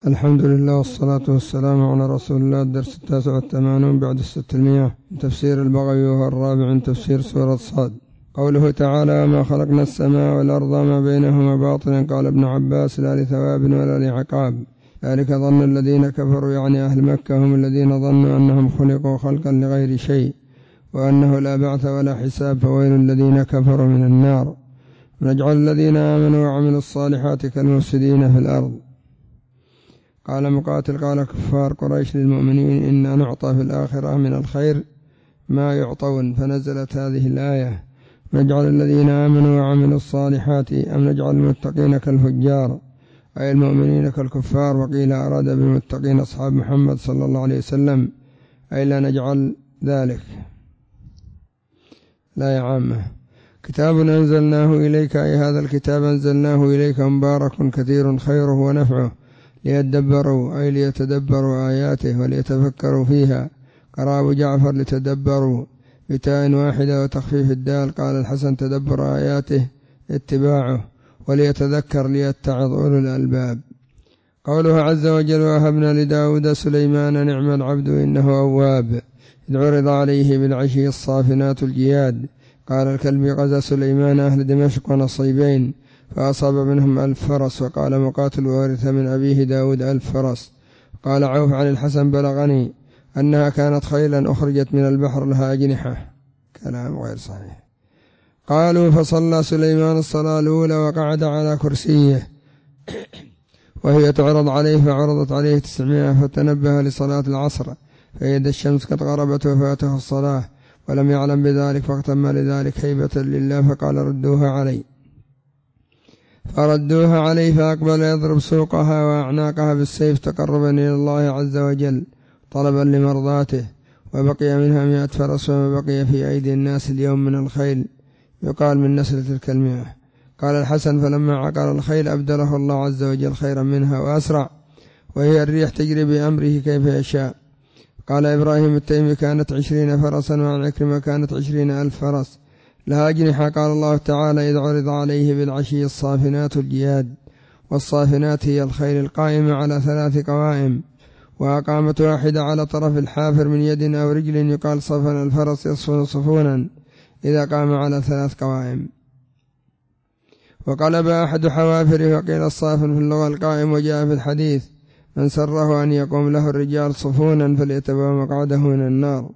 الحمد لله والصلاة والسلام على رسول الله. الدرس 89 بعد 600 من تفسير البغوي، وهو الرابع من تفسير سورة صاد. قوله تعالى: ما خلقنا السماء والأرض ما بينهما باطلا. قال ابن عباس: لا لثواب ولا لعقاب، ذلك ظن الذين كفروا، يعني أهل مكة، هم الذين ظنوا أنهم خلقوا خلقا لغير شيء وأنه لا بعث ولا حساب، فويل الذين كفروا من النار. ونجعل الذين آمنوا وعملوا الصالحات كالمفسدين في الأرض. قال مقاتل: قال كفار قريش للمؤمنين: إنا نعطى في الآخرة من الخير ما يعطون، فنزلت هذه الآية: نجعل الذين آمنوا وعملوا الصالحات أم نجعل المتقين كالفجار، أي المؤمنين كالكفار. وقيل أراد بالمتقين أصحاب محمد صلى الله عليه وسلم، أي لا نجعل ذلك. لا يا عامة. كتاب أنزلناه إليك، أي هذا الكتاب أنزلناه إليك مبارك كثير خيره ونفعه، ليتدبروا، أي ليتدبروا آياته وليتفكروا فيها. قرأ أبو جعفر: لتدبروا بتاء واحدة وتخفيف الدال. قال الحسن: تدبر آياته اتباعه، وليتذكر ليتعظ أولو الألباب. قوله عز وجل: وهبنا لداود سليمان نعم العبد إنه أواب، إذ عرض عليه بالعشي الصافنات الجياد. قال الكلبي: غزا سليمان أهل دمشق ونصيبين فأصاب منهم 1000 فرس. وقال مقاتل: وورث من أبيه داود 1000 فرس. قال عوف عن الحسن: بلغني أنها كانت خيلا أخرجت من البحر لها أجنحة. كلام غير صحيح. قالوا: فصلى سليمان الصلاة الأولى وقعد على كرسيه وهي تعرض عليه، فعرضت عليه 900، فتنبه لصلاة العصر، فإذا الشمس قد غربت وفاته الصلاة ولم يعلم بذلك، فاغتم لذلك هيبة لله، فقال: ردوها علي. فردوها عليه، فأقبل يضرب سوقها وأعناقها بالسيف تقربا إلى الله عز وجل طلبا لمرضاته. وبقي منها 100 فرس، وما بقي في أيدي الناس اليوم من الخيل يقال من نسل تلك 100. قال الحسن: فلما عقر الخيل أبدله الله عز وجل خيرا منها وأسرع، وهي الريح تجري بأمره كيف يشاء. قال إبراهيم التيمي: كانت 20 فرسا، وعن عكرمة كانت 20,000 فرس لها أجنحة. قال الله تعالى: إذ عرض عليه بالعشي الصافنات الجياد. والصافنات هي الخيل القائمة على 3 قوائم، وأقامت واحدة على طرف الحافر من يد أو رجل، يقال صفن الفرس يصفن صفونا إذا قام على 3 قوائم. وقلب أحد حوافره، وقيل الصافن في اللغة القائم. وجاء في الحديث: من سره أن يقوم له الرجال صفونا فليتبوأ مقعده من النار،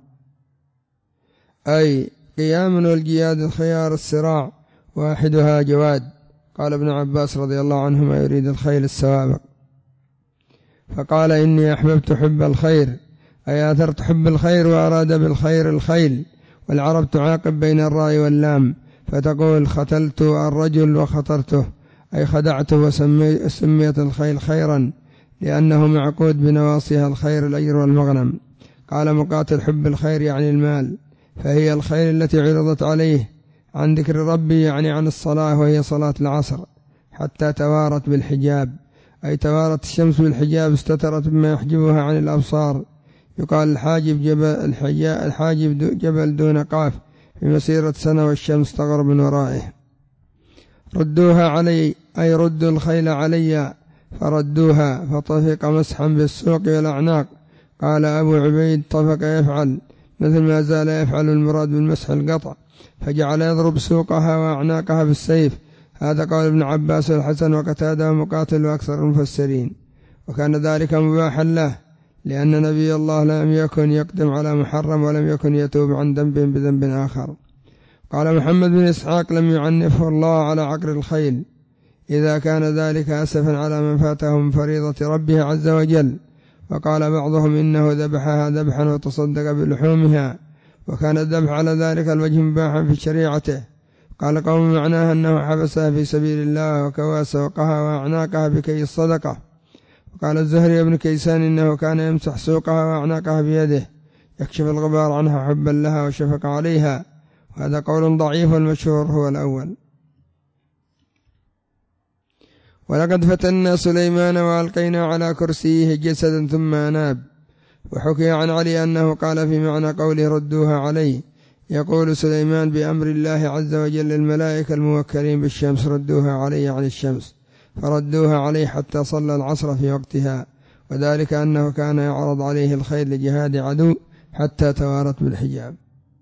أي قيام والجياد الخيار الصراع، واحدها جواد. قال ابن عباس رضي الله عنهما: يريد الخيل السوابق. فقال: إني أحببت حب الخير، أي آثرت حب الخير، وأراد بالخير الخيل. والعرب تعاقب بين الراء واللام، فتقول: ختلت الرجل وخطرته، أي خدعته. وسميت الخيل خيرا لأنه معقود بنواصيها الخير، الأجر والمغنم. قال مقاتل: حب الخير يعني المال، فهي الخير التي عرضت عليه عن ذكر ربي، يعني عن الصلاة، وهي صلاة العصر، حتى توارت بالحجاب، أي توارت الشمس بالحجاب، استترت بما يحجبها عن الأبصار. يقال الحاجب جبل دون قاف في مسيرة سنة، والشمس تغرب من ورائه. ردوها علي، أي ردوا الخيل علي، فردوها، فطفق مسحا بالسوق والأعناق. قال أبو عبيد: طفق يفعل مثل ما زال يفعل، المراد بالمسح القطع، فجعل يضرب سوقها وأعناقها بالسيف. هذا قول ابن عباس والحسن وقتادة ومقاتل وأكثر المفسرين. وكان ذلك مباحا له، لأن نبي الله لم يكن يقدم على محرم، ولم يكن يتوب عن ذنب بذنب آخر. قال محمد بن إسحاق: لم يعنفه الله على عقر الخيل، إذا كان ذلك أسفا على من فاته من فريضة ربه عز وجل. وقال بعضهم: إنه ذبحها ذبحا وتصدق بلحومها، وكان الذبح على ذلك الوجه مباحا في شريعته. قال قوم: معناها أنه حبسها في سبيل الله، وكوى سوقها وأعناقها بكي الصدقة. وقال الزهري بن كيسان: إنه كان يمسح سوقها وأعناقها بيده، يكشف الغبار عنها حبا لها وشفق عليها. وهذا قول ضعيف، والمشهور هو الأول. ولقد فتنا سليمان وألقينا على كرسيه جسدا ثم أناب. وحكي عن علي أنه قال في معنى قوله: ردوها عليه، يقول سليمان بأمر الله عز وجل للملائكة الموكلين بالشمس: ردوها علي عن الشمس، فردوها عليه حتى صلى العصر في وقتها. وذلك أنه كان يعرض عليه الخير لجهاد عدو حتى توارت بالحجاب.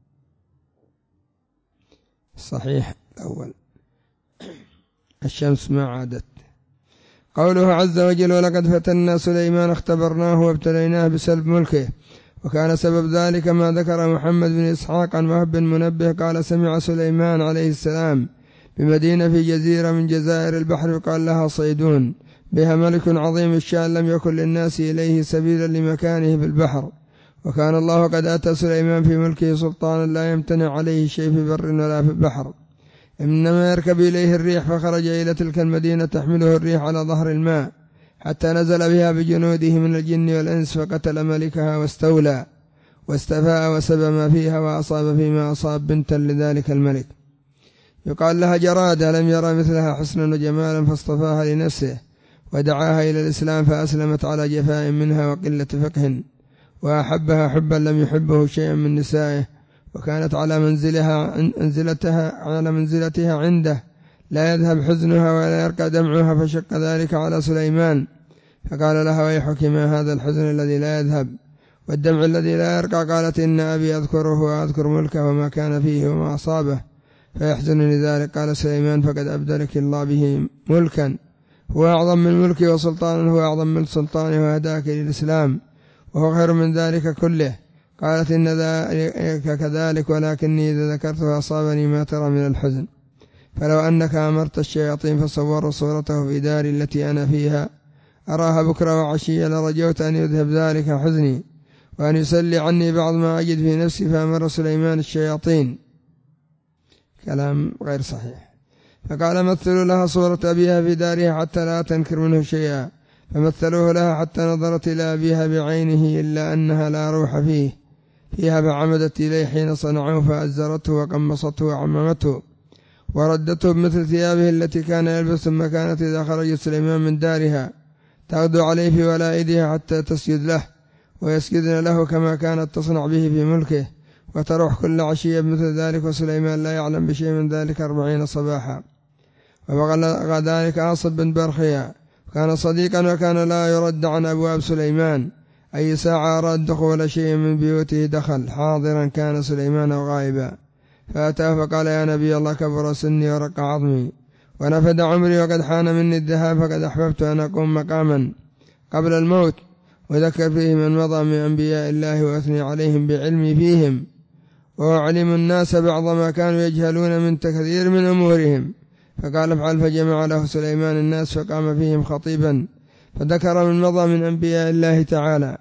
الصحيح الأول الشمس ما عادت. قوله عز وجل ولقد فتنا سليمان اختبرناه وابتليناه بسلب ملكه. وكان سبب ذلك ما ذكر محمد بن إسحاق عن وهب بن منبه قال سمع سليمان عليه السلام بمدينة في جزيرة من جزائر البحر يقال لها صيدون بها ملك عظيم الشأن لم يكن للناس إليه سبيلا لمكانه في البحر. وكان الله قد أتى سليمان في ملكه سلطانا لا يمتنع عليه شيء في بر ولا في البحر، إنما يركب إليه الريح. فخرج إلى تلك المدينة تحمله الريح على ظهر الماء حتى نزل بها بجنوده من الجن والإنس فقتل ملكها واستولى واستفاء وسبى ما فيها وأصاب فيما أصاب بنتا لذلك الملك يقال لها جرادة لم يرى مثلها حسنا وجمالا فاصطفاها لنفسه ودعاها إلى الإسلام فأسلمت على جفاء منها وقلة فقه وأحبها حبا لم يحبه شيئا من نسائه وكانت على منزلتها عنده لا يذهب حزنها ولا يرقى دمعها فشق ذلك على سليمان فقال لها ويحك ما هذا الحزن الذي لا يذهب والدمع الذي لا يرقى؟ قالت إن أبي أذكره وأذكر ملكه وما كان فيه وما أصابه فيحزنني ذلك. قال سليمان فقد أبدلك الله به ملكا هو أعظم من ملكي وسلطانا هو أعظم من سلطانه وهداك للإسلام وهو خير من ذلك كله. قالت إن ذلك كذلك ولكني إذا ذكرته أصابني ما ترى من الحزن. فلو أنك أمرت الشياطين فصوروا صورته في داري التي أنا فيها أراها بكرة وعشية لرجوت أن يذهب ذلك حزني وأن يسلي عني بعض ما أجد في نفسي. فأمر سليمان الشياطين. كلام غير صحيح. فقال مثلوا لها صورة أبيها في دارها حتى لا تنكر منه شيئا فمثلوه لها حتى نظرت إلى أبيها بعينه إلا أنها لا روح فيها فعمدت إليه حين صنعوه فأزرته وقمصته وعممته وردته بمثل ثيابه التي كان يلبس. ثم كانت إذا خرج سليمان من دارها تغدو عليه في ولائدها حتى تسجد له ويسجدن له كما كانت تصنع به في ملكه وتروح كل عشية بمثل ذلك وسليمان لا يعلم بشيء من ذلك 40 صباحا. وبلغ ذلك عاصب بن برخيا كان صديقا وكان لا يرد عن أبواب سليمان أي ساعة أراد دخول شيء من بيوته دخل حاضرا كان سليمان غائبا فأتاه فقال يا نبي الله كبر سني ورق عظمي ونفد عمري وقد حان مني الذهاب فقد أحببت أن أقوم مقاما قبل الموت وذكر فيه من مضى من أنبياء الله وأثني عليهم بعلمي فيهم وأعلم الناس بعض ما كانوا يجهلون من تكثير من أمورهم. فقال افعل فجمع له سليمان الناس فقام فيهم خطيبا فذكر من مضى من أنبياء الله تعالى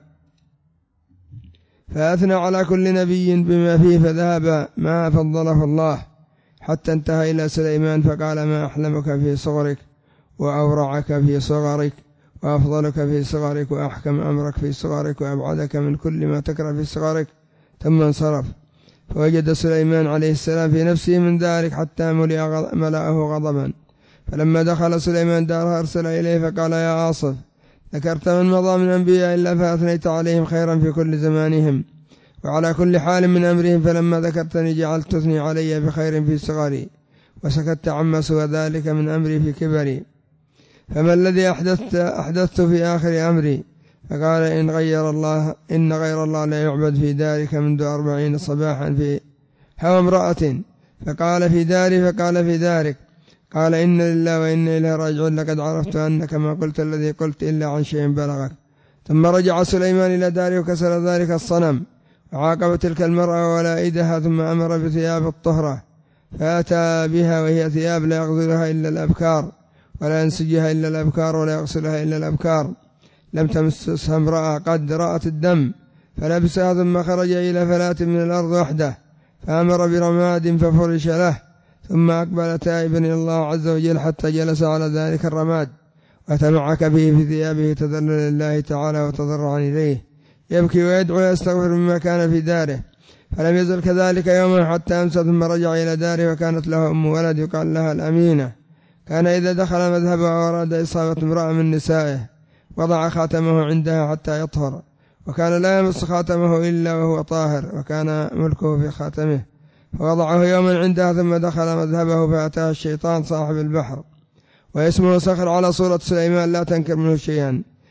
فأثنى على كل نبي بما فيه فذهب ما فضله الله حتى انتهى إلى سليمان فقال ما أحلمك في صغرك وأورعك في صغرك وأفضلك في صغرك وأحكم أمرك في صغرك وأبعدك من كل ما تكره في صغرك. ثم انصرف فوجد سليمان عليه السلام في نفسه من ذلك حتى ملأه غضبا. فلما دخل سليمان دارها أرسل إليه فقال يا عاصف ذكرت من مضى من أنبياء إلا فأثنيت عليهم خيرا في كل زمانهم وعلى كل حال من أمرهم فلما ذكرتني جعلت تثني علي بخير في صغري وسكت عما سوى ذلك من أمري في كبري فما الذي أحدثت في آخر أمري؟ فقال إن غير الله لا يعبد في دارك منذ 40 صباحا في هوى امرأة. فقال في داري فقال في دارك. قال إن لله وإنا إليه راجعون لقد عرفت أنك ما قلت الذي قلت إلا عن شيء بلغك. ثم رجع سليمان إلى داره وكسر ذلك الصنم وعاقب تلك المرأة ولائدها ثم أمر بثياب الطهرة فأتى بها وهي ثياب لا يغسلها إلا الأبكار ولا ينسجها إلا الأبكار ولا يغسلها إلا الأبكار لم تمسسها امرأة قد رأت الدم فلبسها ثم خرج إلى فلاة من الأرض وحده فأمر برماد ففرش له ثم أقبل تائبا إلى الله عز وجل حتى جلس على ذلك الرماد وتمعك به في ثيابه تذللا لله تعالى وتضرعا إليه يبكي ويدعو ويستغفر مما كان في داره. فلم يزل كذلك يوما حتى أمسى ثم رجع إلى داره وكانت له أم ولد يقال لها الأمينة. كان إذا دخل مذهبه وأراد إصابة امرأة من نسائه وضع خاتمه عندها حتى يطهر وكان لا يمس خاتمه إلا وهو طاهر وكان ملكه في خاتمه فوضعه يوما عندها ثم دخل مذهبه فأتاه الشيطان صاحب البحر واسمه صخر على صورة سليمان لا تنكر منه شيئا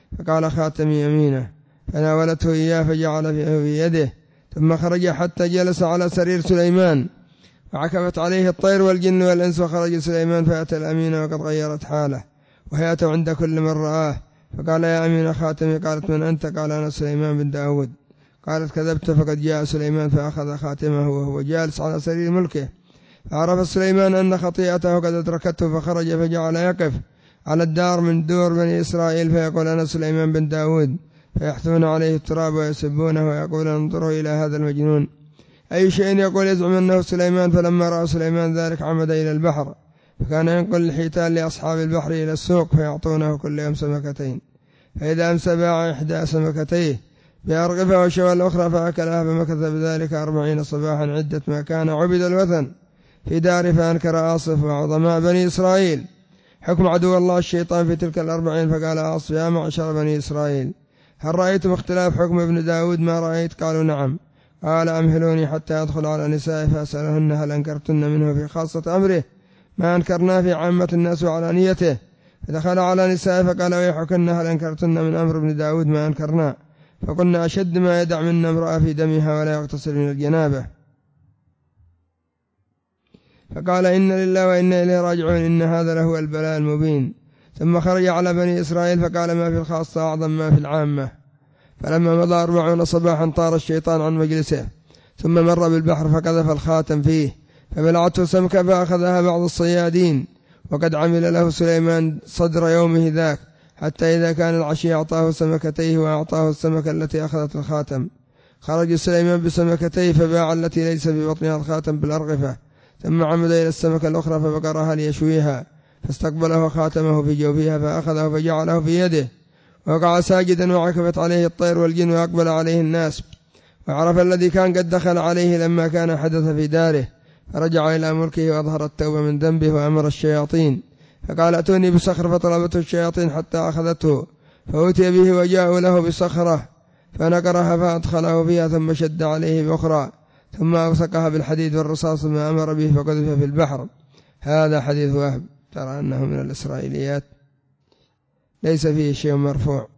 فقال خاتمي يمينه، فناولته إياه فجعل في يده، ثم خرج حتى جلس على سرير سليمان، وعكفت عليه الطير والجن والإنس، وخرج سليمان فأتى الأمين وقد غيرت حاله وهيأته عند كل من رآه، فقال يا أمين خاتمي. قالت من أنت؟ قال أنا سليمان بن داود. قالت كذبت، فقد جاء سليمان فأخذ خاتمه وهو جالس على سرير ملكه، فعرف سليمان أن خطيئته قد أدركته، فخرج فجعل يقف على الدار من دور بني إسرائيل فيقول أنا سليمان بن داود، فيحثون عليه التراب ويسبونه ويقول انظروا إلى هذا المجنون أي شيء يقول، يزعم أنه سليمان. فلما رأى سليمان ذلك عمد إلى البحر، فكان ينقل الحيتان لأصحاب البحر إلى السوق فيعطونه كل يوم سمكتين، فإذا أمسى باع إحدى سمكتيه بأرغفة وشوى الأخرى فأكلها، فمكث بذلك 40 صباحا عدة ما كان عبد الوثن في دار، فأنكر آصف وعظماء بني إسرائيل حكم عدو الله الشيطان في تلك 40. فقال آصف يا معشر بني إسرائيل هل رأيتم اختلاف حكم ابن داود ما رأيت؟ قالوا نعم. قال أمهلوني حتى أدخل على نسائه فأسألهن هل أنكرتن منه في خاصة أمره ما أنكرنا في عامة الناس وعلانيته؟ فدخل على نسائه فقال ويحكن هل أنكرتن من أمر ابن داود ما أنكرنا؟ فقلنا أشد ما يدع منا امرأة في دمها ولا يغتسل من الجنابة. فقال إن لله وإنا إليه راجعون، إن هذا لهو البلاء المبين. ثم خرج على بني إسرائيل فقال ما في الخاصة أعظم ما في العامة. فلما مضى 40 صباحا طار الشيطان عن مجلسه، ثم مر بالبحر فقذف الخاتم فيه، فبلعته سمكة فأخذها بعض الصيادين، وقد عمل له سليمان صدر يومه ذاك، حتى إذا كان العشي أعطاه سمكتيه وأعطاه السمكة التي أخذت الخاتم. خرج سليمان بسمكتيه فباع التي ليس في بطنها الخاتم بالأرغفة، ثم عمد إلى السمكة الأخرى فبقرها ليشويها، فاستقبله خاتمه في جوفها فأخذه فجعله في يده، وقع ساجدا وعكفت عليه الطير والجن وأقبل عليه الناس، وعرف الذي كان قد دخل عليه لما كان حدث في داره، فرجع إلى ملكه وأظهر التوبة من ذنبه وأمر الشياطين، فقال أتوني بصخر، فطلبته الشياطين حتى أخذته، فأتي به وجاءوا له بصخرة فنقرها فأدخله فيها، ثم شد عليه بأخرى، ثم أوثقها بالحديد والرصاص ما أمر به فقذف في البحر. هذا حديث وهب، ترى أنه من الإسرائيليات ليس فيه شيء مرفوع.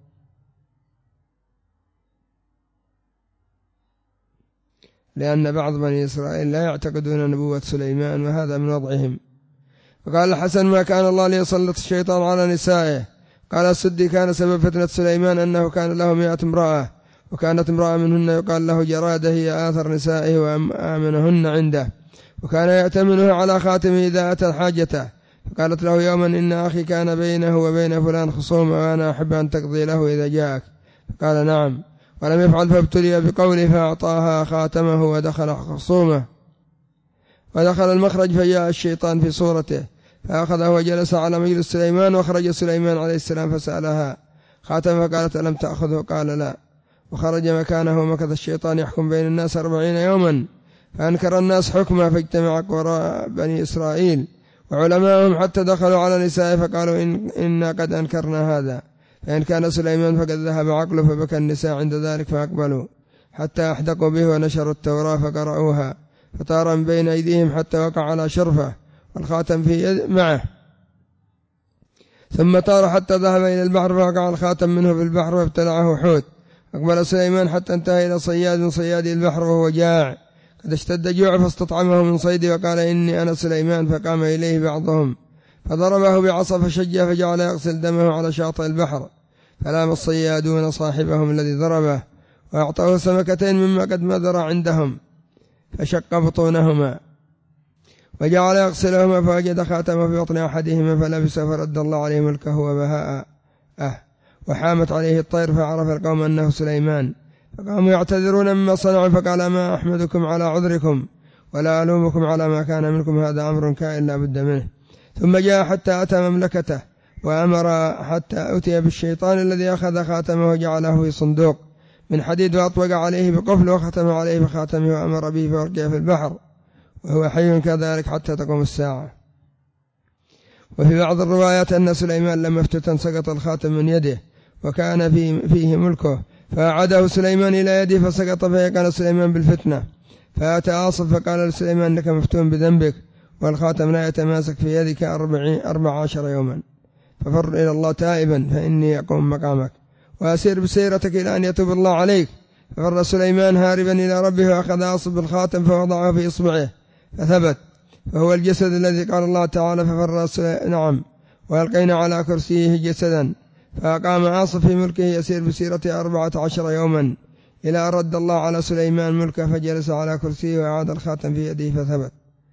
لأن بعض بني إسرائيل لا يعتقدون نبوة سليمان، وهذا من وضعهم. وقال الحسن ما كان الله ليسلط الشيطان على نسائه. قال السدي كان سبب فتنة سليمان أنه كان له 100 امرأة، وكانت امرأة منهن يقال له جرادة هي آثر نسائه وآمنهن عنده، وكان يأتمنها على خاتمه إذا أتى حاجته. فقالت له يوما إن أخي كان بينه وبين فلان خصومة وأنا أحب أن تقضي له إذا جاءك، فقال نعم، ولم يفعل فابتلي بقوله فأعطاها خاتمه ودخل خصومه. ودخل المخرج فجاء الشيطان في صورته فأخذه وجلس على مجلس سليمان، وخرج سليمان عليه السلام فسألها خاتمه فقالت ألم تأخذه؟ قال لا. وخرج مكانه ومكث الشيطان يحكم بين الناس 40 يوما، فأنكر الناس حكمه، فاجتمع قراء بني إسرائيل وعلماءهم حتى دخلوا على نسائه فقالوا إنا قد أنكرنا هذا، فإن كان سليمان فقد ذهب عقله. فبكى النساء عند ذلك فأقبلوا حتى أحدقوا به ونشروا التوراة فقرأوها، فطار من بين أيديهم حتى وقع على شرفه والخاتم في يد معه، ثم طار حتى ذهب إلى البحر فوقع الخاتم منه في البحر وابتلعه حوت. أقبل سليمان حتى انتهى إلى صياد من صيادي البحر وهو جاع قد اشتد جوع، فاستطعمه من صيده وقال إني أنا سليمان. فقام إليه بعضهم فضربه بعصا فشجه فجعل يغسل دمه على شاطئ البحر، فلام الصيادون صاحبهم الذي ضربه وأعطاه سمكتين مما قد مدر عندهم فشق بطونهما، وجعل يغسلهما فوجد خاتمه في بطن أحدهما فلبسه، فرد الله عليه ملكه وبهاءه وحامت عليه الطير، فعرف القوم أنه سليمان، فقاموا يعتذرون مما صنعوا، فقال ما أحمدكم على عذركم ولا ألومكم على ما كان منكم، هذا أمر كائن لا بد منه. ثم جاء حتى أتى مملكته، وأمر حتى أتي بالشيطان الذي أخذ خاتمه وجعله في صندوق من حديد وأطبق عليه بقفل وختم عليه بخاتمه وأمر به فألقي في البحر، وهو حي كذلك حتى تقوم الساعة. وفي بعض الروايات أن سليمان لما افتتن سقط الخاتم من يده وكان فيه ملكه، فأعاده سليمان إلى يده فسقط، فيقن سليمان بالفتنة، فأتى آصف فقال لسليمان إنك مفتون بذنبك والخاتم لا يتماسك في يدك 14 يوما، ففر إلى الله تائبا فإني أقوم مقامك. وأسير بسيرتك إلى أن يتوب الله عليك. ففر سليمان هاربا إلى ربه وأخذ أصب الخاتم فوضعه في إصبعه فثبت، فهو الجسد الذي قال الله تعالى نعم وألقينا على كرسيه جسدا، فأقام عاصف في ملكه يسير بسيرته 14 يوما إلى أن رد الله على سليمان ملكه فجلس على كرسيه وأعاد الخاتم في يده فثبت.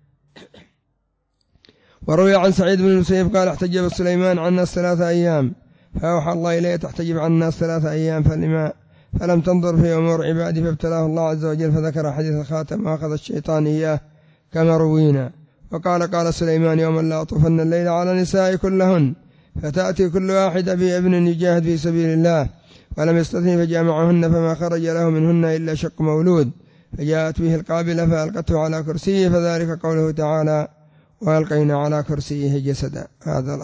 وروي عن سعيد بن المسيب قال احتجب سليمان عن الناس 3 أيام، فأوحى الله إليه تحتجب عن الناس 3 أيام فلم تنظر في أمور عبادي فابتلاه الله عز وجل، فذكر حديث الخاتم وأخذ الشيطان إياه كما روينا. وقال سليمان يوما لا أطوفن الليل على نساء كلهن، فتأتي كل واحدة بابن يجاهد في سبيل الله، ولم يستثني فجامعهن فما خرج له منهن إلا شق مولود، فجاءت به القابلة فألقته على كرسيه، فذلك قوله تعالى وألقينا على كرسيه جسدا. هذا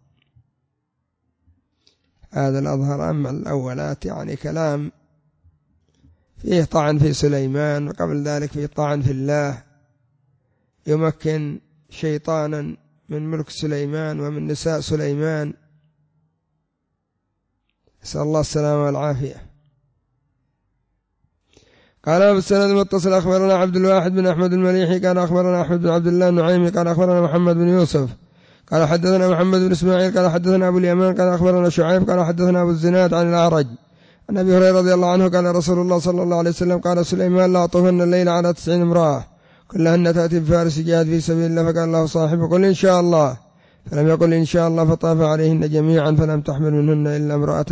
الأظهر. أما الأولات يعني كلام فيه طعن في سليمان، وقبل ذلك فيه طعن في الله، يمكن شيطانا من ملك سليمان ومن نساء سليمان، نسأل الله السلامة والعافية. قال أبو السند المتصل أخبرنا عبد الواحد بن أحمد المليحي قال أخبرنا أحمد بن عبد الله النعيمي قال أخبرنا محمد بن يوسف قال حدثنا محمد بن إسماعيل قال حدثنا أبو اليمان قال أخبرنا شعيب قال حدثنا أبو الزناد عن الأعرج عن أبي هريرة رضي الله عنه قال رسول الله صلى الله عليه وسلم قال سليمان لا أطوفن الليل على 90 امرأة كلهن تأتي بفارس جاهد في سبيل الله، فقال له صاحبه قل إن شاء الله، فلم يقل إن شاء الله، فطاف عليهن جميعا فلم تحمل منهن إلا امرأة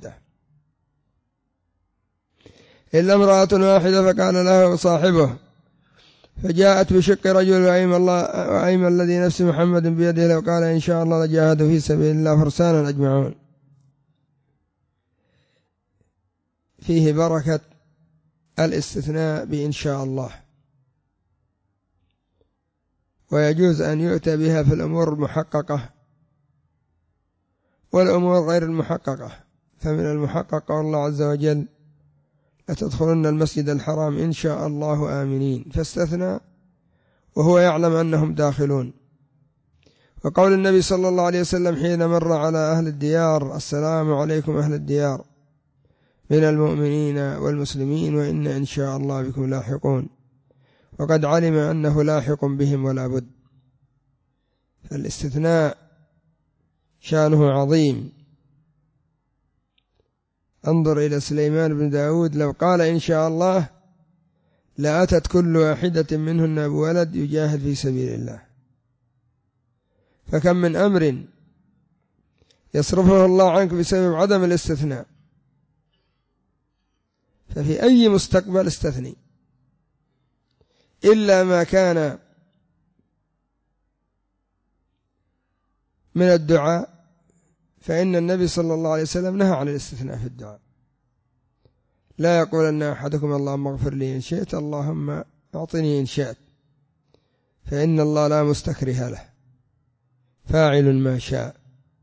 واحدة، فقال له صاحبه فجاءت بشق رجل وأيم الذي نفس محمد بيده لو قال إن شاء الله لجاهدوا في سبيل الله فرسانا أجمعون. فيه بركة الاستثناء بإن شاء الله، ويجوز أن يؤتى بها في الأمور المحققة والأمور غير المحققة. فمن المحقق قول الله عز وجل لتدخلن المسجد الحرام إن شاء الله آمنين، فاستثنى وهو يعلم أنهم داخلون. وقول النبي صلى الله عليه وسلم حين مر على أهل الديار السلام عليكم أهل الديار من المؤمنين والمسلمين وإن إن شاء الله بكم لاحقون، وقد علم أنه لاحق بهم ولا بد. فالاستثناء شأنه عظيم. انظر إلى سليمان بن داود لو قال إن شاء الله لأتت كل واحدة منهن بولد يجاهد في سبيل الله. فكم من أمر يصرفه الله عنك بسبب عدم الاستثناء، ففي أي مستقبل استثني إلا ما كان من الدعاء، فإن النبي صلى الله عليه وسلم نهى عن الاستثناء في الدعاء. لا يقولن أحدكم اللهم اغفر لي إن شئت اللهم أعطني إن شئت، فإن الله لا مستكره له فاعل ما شاء.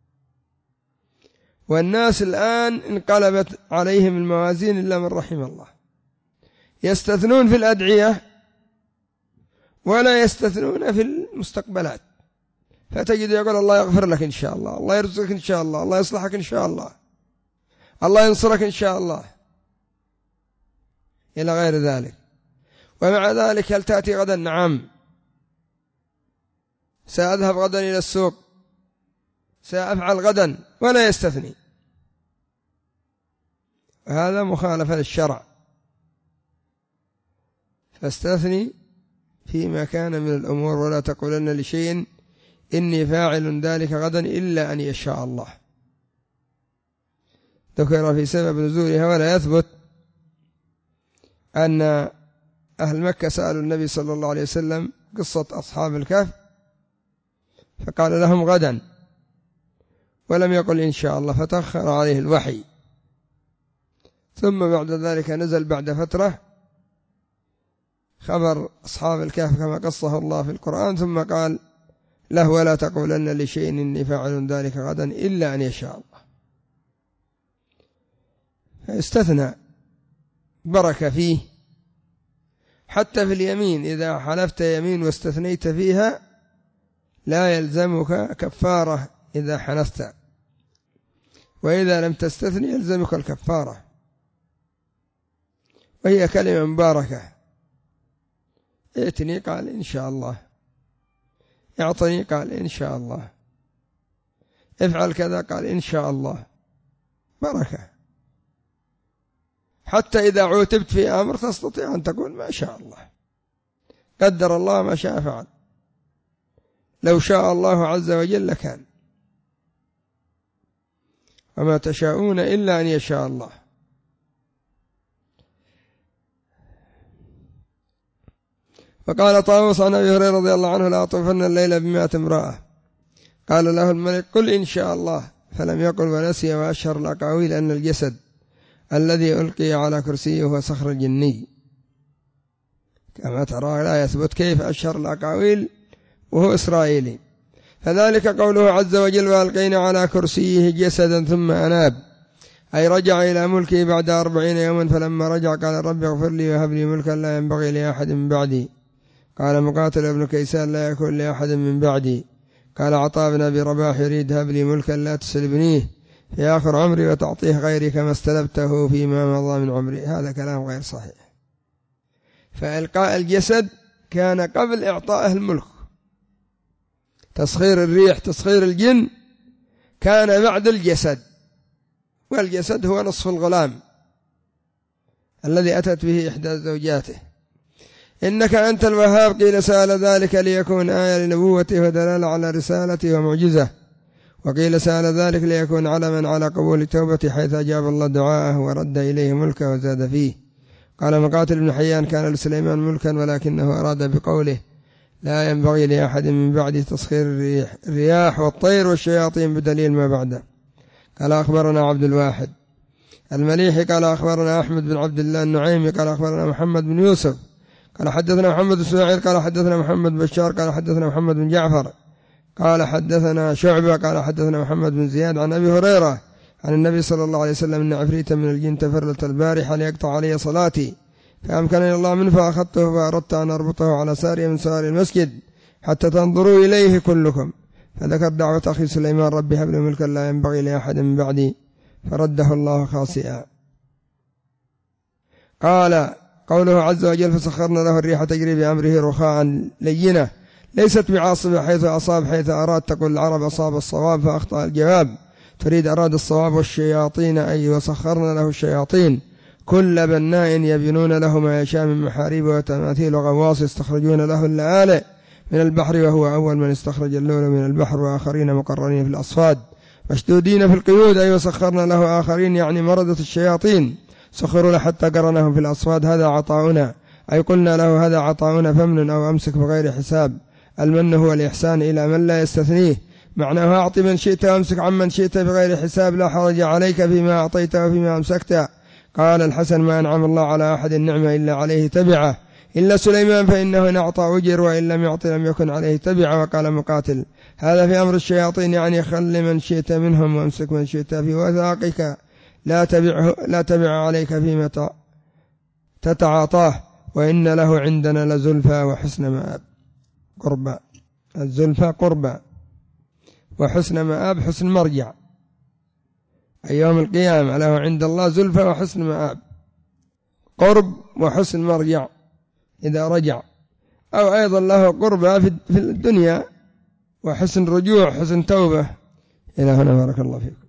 والناس الآن انقلبت عليهم الموازين إلا من رحم الله، يستثنون في الأدعية ولا يستثنون في المستقبلات، فتجد يقول الله يغفر لك إن شاء الله، الله يرزقك إن شاء الله، الله يصلحك إن شاء الله، الله ينصرك إن شاء الله، إلى غير ذلك. ومع ذلك هل تأتي غدا؟ نعم، سأذهب غدا إلى السوق، سأفعل غدا، ولا يستثني. هذا مخالفة للشرع. فاستثني فيما كان من الأمور، ولا تقولن لشيء إني فاعل ذلك غدا إلا أن يشاء الله. ذكر في سبب نزولها ولا يثبت أن أهل مكة سألوا النبي صلى الله عليه وسلم قصة أصحاب الكهف فقال لهم غدا، ولم يقل إن شاء الله، فتأخر عليه الوحي. ثم بعد ذلك نزل بعد فترة خبر أصحاب الكهف كما قصه الله في القرآن، ثم قال له ولا تقولن لشيء إني فاعل ذلك غدا إلا أن يشاء الله. فاستثنى بركة فيه. حتى في اليمين إذا حلفت يمين واستثنيت فيها لا يلزمك كفارة إذا حنثت. وإذا لم تستثني يلزمك الكفارة، وهي كلمة مباركة. ائتني قال إن شاء الله، اعطني قال إن شاء الله، افعل كذا قال إن شاء الله، بركة. حتى إذا عوتبت في أمر تستطيع أن تقول ما شاء الله، قدر الله ما شاء فعل، لو شاء الله عز وجل لكان، وما تشاءون إلا أن يشاء الله. فقال طاووس عن أبي هريرة رضي الله عنه: لا أطوفن الليل ب100 امرأة. قال له الملك: قل إن شاء الله، فلم يقل ونسي. وأشهر الأقاويل أن الجسد الذي ألقي على كرسيه هو صخر الجني، كما ترى لا يثبت. كيف أشهر الأقاويل وهو إسرائيلي؟ فذلك قوله عز وجل: وألقينا على كرسيه جسدا ثم أناب، أي رجع إلى ملكه بعد 40 يوما. فلما رجع قال: رب اغفر لي وهب لي ملكا لا ينبغي لأحد من بعدي. قال مقاتل ابن كيسان: لا يكون لأحد من بعدي. قال عطاء بن أبي رباح: يريد هب لي ملكا لا تسلبنيه في آخر عمري وتعطيه غيري كما استلبته فيما مضى من عمري. هذا كلام غير صحيح. فإلقاء الجسد كان قبل إعطائه الملك. تسخير الريح، تسخير الجن، كان بعد الجسد، والجسد هو نصف الغلام الذي أتت به إحدى زوجاته. إنك أنت الوهاب. قيل: سأل ذلك ليكون آية لنبوته ودلالة على رسالته ومعجزة. وقيل: سأل ذلك ليكون علما على قبول توبته، حيث أجاب الله دعاءه ورد إليه ملكه وزاد فيه. قال مقاتل بن حيان: كان لسليمان ملكا، ولكنه أراد بقوله: لا ينبغي لأحد من بعد تسخير الرياح والطير والشياطين، بدليل ما بعده. قال أخبرنا عبد الواحد المليحي قال أخبرنا أحمد بن عبد الله النعيمي قال أخبرنا محمد بن يوسف قال حدثنا محمد بن اسماعيل قال حدثنا محمد بن بشار قال حدثنا محمد بن جعفر قال حدثنا شعبة قال حدثنا محمد بن زياد عن أبي هريرة عن النبي صلى الله عليه وسلم: إن عفريتا من الجن تفرلت البارحة ليقطع علي صلاتي، فأمكنني الله منه فأخذته، فأردت أن أربطه على سارية من سواري المسجد حتى تنظروا إليه كلكم. فذكر دعوة أخي سليمان: ربي هب لي ملكا لا ينبغي لأحد من بعدي، فرده الله خاسئا. قال قوله عز وجل: فسخرنا له الريح تجري بأمره رخاء لينة ليست بعاصفة حيث أصاب حيث أراد. تقول العرب: أصاب الصواب فأخطأ الجواب، تريد أراد الصواب. والشياطين أي وسخرنا له الشياطين كل بناء يبنون له ما يشاء من محاريب وتماثيل وغواص، يستخرجون له اللآلئ من البحر، وهو أول من استخرج اللؤلؤ من البحر، وآخرين مقرنين في الأصفاد مشدودين في القيود. أي وسخرنا له آخرين يعني مردة الشياطين، سخروا له حتى قرنهم في الأصفاد. هذا عطاؤنا، أي قلنا له: هذا عطاؤنا فمن أو أمسك بغير حساب. المن هو الإحسان إلى من لا يستثنيه، معناه: أعط من شئت وأمسك عمن شئت بغير حساب، لا حرج عليك فيما أعطيت وفيما أمسكت. قال الحسن: ما أنعم الله على أحد النعمة إلا عليه تبعه، إلا سليمان فإنه إن أعطى أجر، وإن لم يعط لم يكن عليه تبعه. وقال مقاتل: هذا في أمر الشياطين، يعني خل من شئت منهم وأمسك من شئت في وثاقك، لا تبع عليك فيما تتعاطاه، وإن له عندنا لزلفى وحسن مآب. قربى، الزلفى قربى، وحسن مآب حسن مرجع. يوم القيامة له عند الله زلفى وحسن مآب، قرب وحسن مرجع إذا رجع، أو أيضا له قربى في الدنيا وحسن رجوع، حسن توبة. إلى هنا بارك الله فيكم.